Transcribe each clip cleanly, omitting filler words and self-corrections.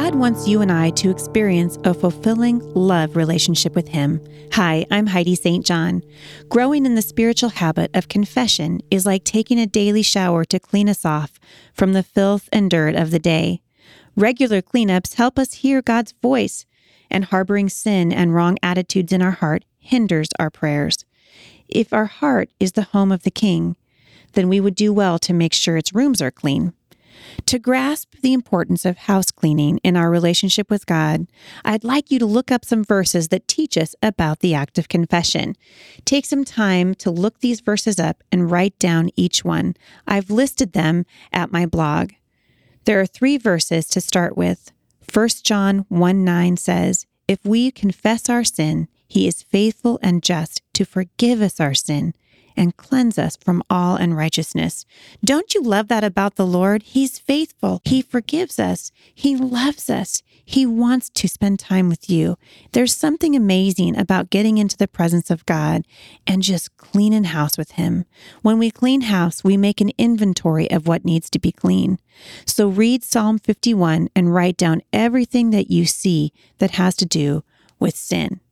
God wants you and I to experience a fulfilling love relationship with Him. Hi, I'm Heidi St. John. Growing in the spiritual habit of confession is like taking a daily shower to clean us off from the filth and dirt of the day. Regular cleanups help us hear God's voice, and harboring sin and wrong attitudes in our heart hinders our prayers. If our heart is the home of the King, then we would do well to make sure its rooms are clean. To grasp the importance of house cleaning in our relationship with God, I'd like you to look up some verses that teach us about the act of confession. Take some time to look these verses up and write down each one. I've listed them at my blog. There are 3 verses to start with. 1 John 1:9 says, "If we confess our sin, He is faithful and just to forgive us our sin and cleanse us from all unrighteousness." Don't you love that about the Lord? He's faithful. He forgives us. He loves us. He wants to spend time with you. There's something amazing about getting into the presence of God and just cleaning house with Him. When we clean house, we make an inventory of what needs to be clean. So read Psalm 51 and write down everything that you see that has to do with sin.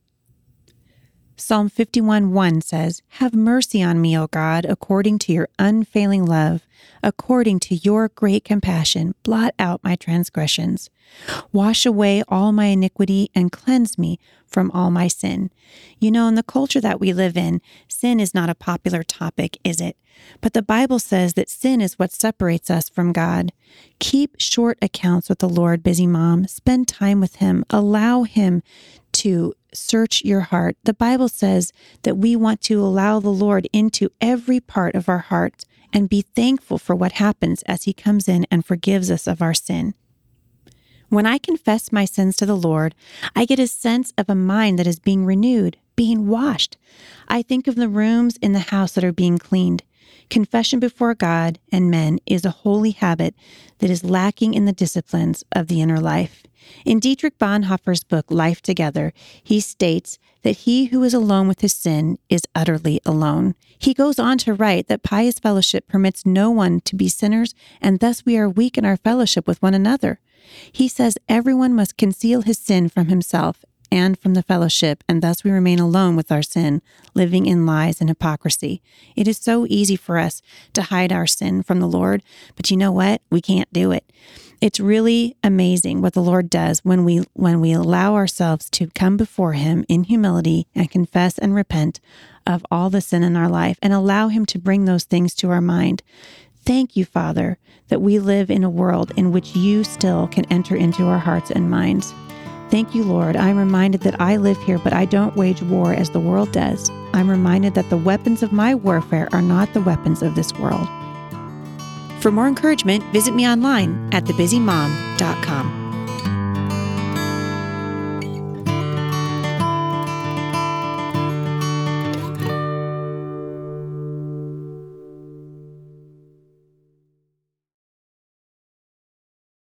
Psalm 51:1 says, "Have mercy on me, O God, according to your unfailing love, according to your great compassion, blot out my transgressions. Wash away all my iniquity and cleanse me from all my sin." You know, in the culture that we live in, sin is not a popular topic, is it? But the Bible says that sin is what separates us from God. Keep short accounts with the Lord, busy mom. Spend time with Him. Allow Him to search your heart. The Bible says that we want to allow the Lord into every part of our heart and be thankful for what happens as He comes in and forgives us of our sin. When I confess my sins to the Lord, I get a sense of a mind that is being renewed, being washed. I think of the rooms in the house that are being cleaned. Confession before God and men is a holy habit that is lacking in the disciplines of the inner life. In Dietrich Bonhoeffer's book, Life Together, he states that he who is alone with his sin is utterly alone. He goes on to write that pious fellowship permits no one to be sinners, and thus we are weak in our fellowship with one another. He says everyone must conceal his sin from himself and from the fellowship, and thus we remain alone with our sin, living in lies and hypocrisy. It is so easy for us to hide our sin from the Lord, but you know what? We can't do it. It's really amazing what the Lord does when we allow ourselves to come before Him in humility and confess and repent of all the sin in our life and allow Him to bring those things to our mind. Thank you, Father, that we live in a world in which you still can enter into our hearts and minds. Thank you, Lord. I'm reminded that I live here, but I don't wage war as the world does. I'm reminded that the weapons of my warfare are not the weapons of this world. For more encouragement, visit me online at thebusymom.com.